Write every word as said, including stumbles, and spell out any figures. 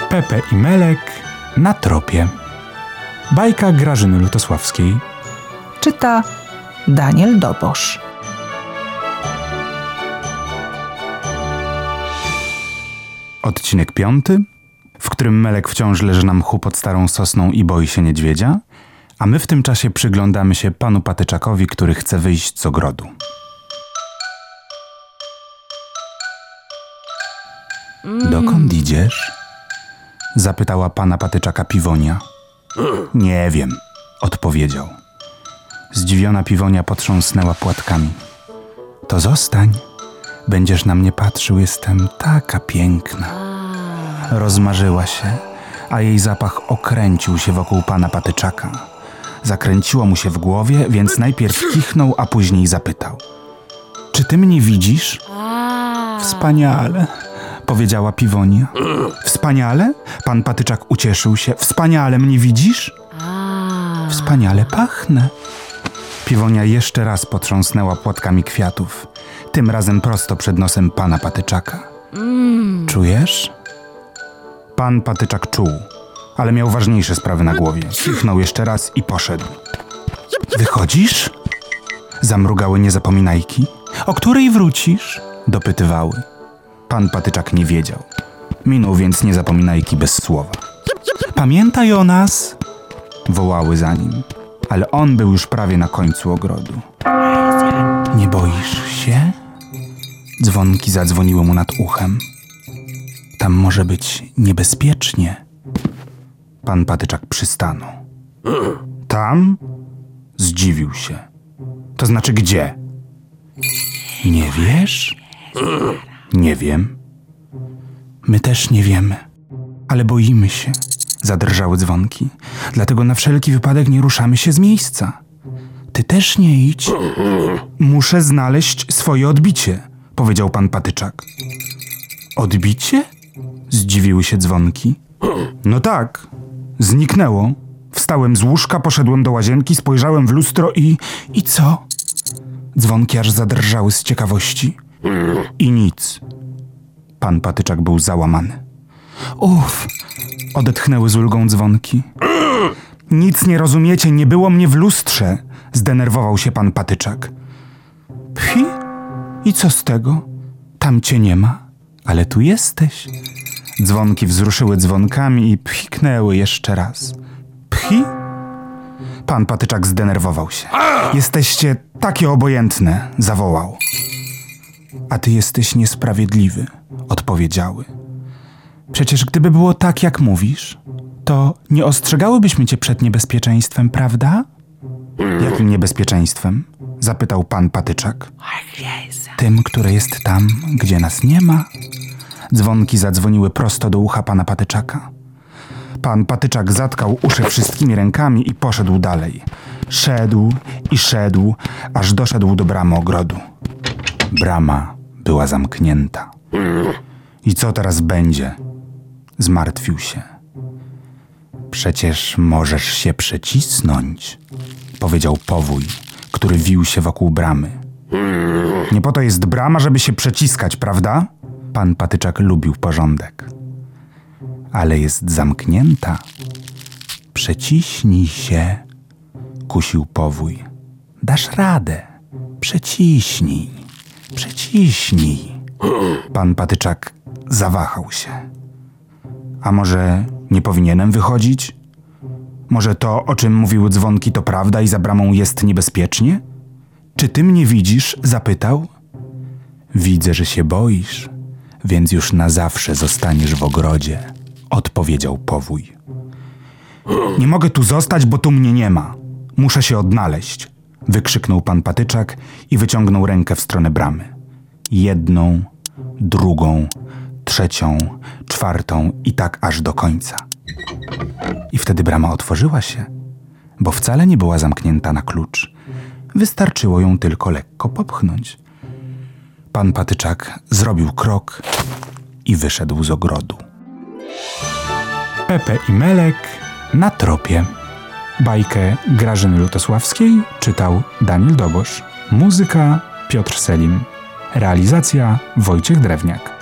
Pepe i Melek na tropie. Bajka Grażyny Lutosławskiej. Czyta Daniel Dobosz. Odcinek piąty, w którym Melek wciąż leży na mchu pod starą sosną i boi się niedźwiedzia, a my w tym czasie przyglądamy się panu Patyczakowi, który chce wyjść z ogrodu. Dokąd idziesz? Zapytała pana Patyczaka Piwonia. Nie wiem, odpowiedział. Zdziwiona Piwonia potrząsnęła płatkami. To zostań, będziesz na mnie patrzył, jestem taka piękna. Rozmarzyła się, a jej zapach okręcił się wokół pana Patyczaka. Zakręciło mu się w głowie, więc najpierw kichnął, a później zapytał. Czy ty mnie widzisz? Wspaniale, powiedziała Piwonia. Wspaniale? Pan Patyczak ucieszył się. Wspaniale mnie widzisz? Wspaniale pachnę. Piwonia jeszcze raz potrząsnęła płatkami kwiatów. Tym razem prosto przed nosem pana Patyczaka. Czujesz? Pan Patyczak czuł, ale miał ważniejsze sprawy na głowie. Kichnął jeszcze raz i poszedł. Wychodzisz? Zamrugały niezapominajki. O której wrócisz? Dopytywały. Pan Patyczak nie wiedział. Minął więc niezapominajki bez słowa. Pamiętaj o nas! Wołały za nim, ale on był już prawie na końcu ogrodu. Nie boisz się? Dzwonki zadzwoniły mu nad uchem. Tam może być niebezpiecznie. Pan Patyczak przystanął. Tam? Zdziwił się. To znaczy gdzie? Nie wiesz? Nie wiem. My też nie wiemy, ale boimy się. Zadrżały dzwonki. Dlatego na wszelki wypadek nie ruszamy się z miejsca. Ty też nie idź. Muszę znaleźć swoje odbicie, powiedział pan Patyczak. Odbicie? Zdziwiły się dzwonki. No tak, zniknęło. Wstałem z łóżka, poszedłem do łazienki, spojrzałem w lustro i... I co? Dzwonki aż zadrżały z ciekawości. I nic. Pan Patyczak był załamany. Uff, odetchnęły z ulgą dzwonki. Nic nie rozumiecie, nie było mnie w lustrze, zdenerwował się pan Patyczak. Pfi, i co z tego? Tam cię nie ma, ale tu jesteś. Dzwonki wzruszyły dzwonkami i pchiknęły jeszcze raz. Pchi? Pan Patyczak zdenerwował się. Jesteście takie obojętne, zawołał. A ty jesteś niesprawiedliwy, odpowiedziały. Przecież gdyby było tak, jak mówisz, to nie ostrzegałybyśmy cię przed niebezpieczeństwem, prawda? Jakim niebezpieczeństwem? Zapytał pan Patyczak. Tym, które jest tam, gdzie nas nie ma. Dzwonki zadzwoniły prosto do ucha pana Patyczaka. Pan Patyczak zatkał uszy wszystkimi rękami i poszedł dalej. Szedł i szedł, aż doszedł do bramy ogrodu. Brama była zamknięta. I co teraz będzie? Zmartwił się. Przecież możesz się przecisnąć, powiedział powój, który wił się wokół bramy. Nie po to jest brama, żeby się przeciskać, prawda? Pan Patyczak lubił porządek. Ale jest zamknięta. Przeciśnij się, kusił powój. Dasz radę. Przeciśnij, przeciśnij. Pan Patyczak zawahał się. A może nie powinienem wychodzić? Może to, o czym mówiły dzwonki, to prawda i za bramą jest niebezpiecznie? Czy ty mnie widzisz? Zapytał. Widzę, że się boisz, więc już na zawsze zostaniesz w ogrodzie, odpowiedział powój. Nie mogę tu zostać, bo tu mnie nie ma. Muszę się odnaleźć, wykrzyknął pan Patyczak i wyciągnął rękę w stronę bramy. Jedną, drugą, trzecią, czwartą i tak aż do końca. I wtedy brama otworzyła się, bo wcale nie była zamknięta na klucz. Wystarczyło ją tylko lekko popchnąć. Pan Patyczak zrobił krok i wyszedł z ogrodu. Pepe i Melek na tropie. Bajkę Grażyny Lutosławskiej czytał Daniel Dobosz. Muzyka Piotr Selim. Realizacja Wojciech Drewniak.